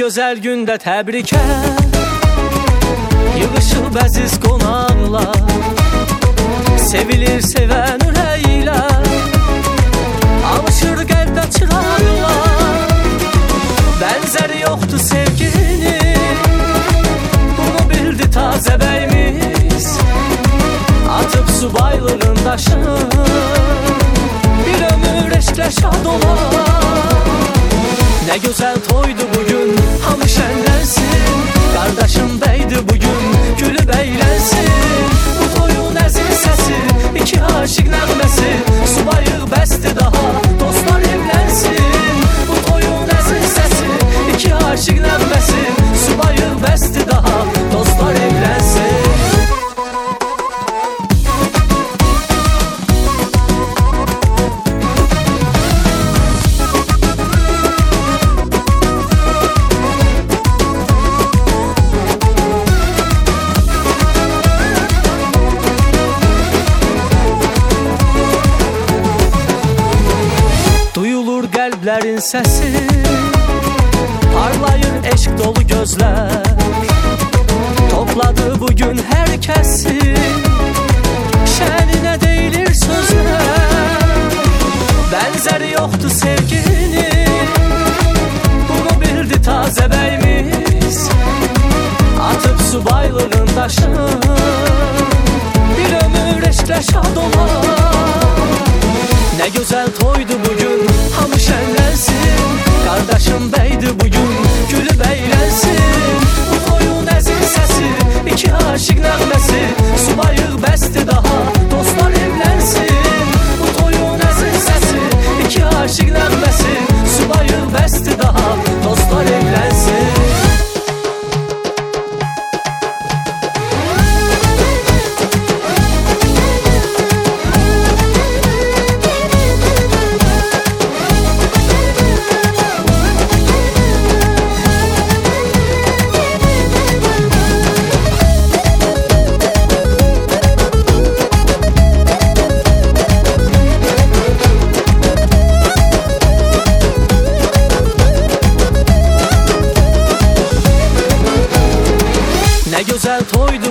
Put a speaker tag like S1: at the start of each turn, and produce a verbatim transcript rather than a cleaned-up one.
S1: gözəl gündə təbrikə yığışıb əziz qonaqlar, sevilir sevən ürəklər, alışır qəlbdə çıraqlar. Bənzəri yoxdur sevginin, bunu bildi tazə bəyimiz. Atıb subaylığın daşını, bir ömür eşqlə şad olar. Nə gözəl toydu bugün, hamı şənlənsin. Qardaşım bəydi bugün, gülüb əylənsin. Bu toyun əzil səsi, iki aşıq nəğməsi. Subayıq bəsdir daha, dostlar evlənsin. Bu toyun əzil səsi, iki aşıq nəğməsi. Subayıq bəsdir daha, dostlar evlənsin. Qəlblərin səsi, parlayır eşq dolu gözlər. Topladı bugün hər kəsi, şəninə deyilir sözlər. Bənzəri yoxdur sevginin, bunu bildi tazə bəyimiz. Atıb subaylığın daşını, bir ömür eşqlə şad olar. Nə gözəl toydu bugün, hamı şənlənsin. Qardaşım bəydi bugün, gülüb əylənsin. Bu toyun əzil səsi, iki aşıq nəğməsi. Subayıq bəsdir daha, dostlar evlənsin. Bu toyun əzil səsi, iki aşıq nəğməsi. Subayıq bəsdir daha, dostlar evlənsin. Nə gözəl toydu